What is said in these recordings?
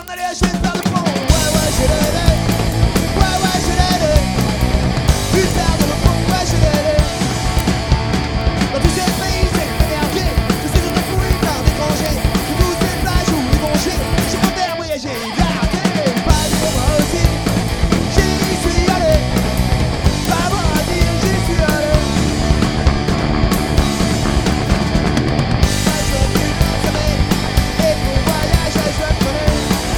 s'en aller achever par le pont. Ouais, j'ai l'air. Ouais, j'ai l'air. Plus tard de le pont, ouais, j'ai l'air. Dans tous ces pays, c'est énervé. Tous ces autres fouilles par d'étrangers. Sur tous ces plages où ils vont chier. Je préfère voyager, garder. Pas de moi aussi. J'y suis allé. Pas bon à dire, j'y suis allé. Moi je veux plus consommer. Et pour voyage, je veux crever.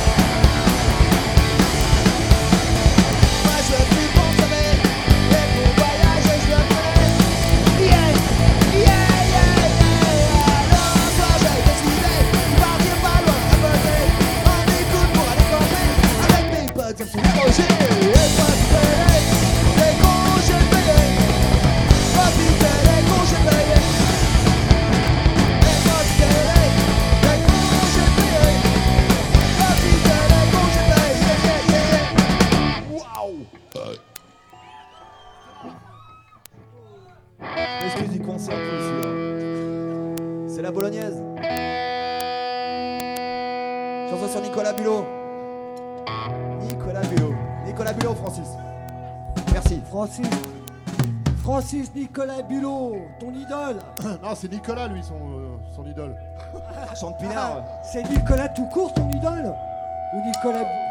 Moi je veux plus consommer. Et pour voyage, je veux crever. Yeah, yeah, yeah, yeah. Alors un soir j'ai décidé de partir pas loin à côté. En écoute pour aller camper avec mes potes sur le projet. Et profiter des congés payés. Profiter des congés payés. Et profiter des congés payés. Profiter des congés payés. Yeah, yeah, yeah. Waouh. Excuse du concert tout ici là. C'est la bolognaise. Chanson sur Nicolas Bulot. Nicolas Bulot, Francis. Merci. Francis Nicolas Bulot, ton idole. Non, c'est Nicolas, lui, son idole. Chante Pinard. C'est Nicolas tout court, ton idole. Ou Nicolas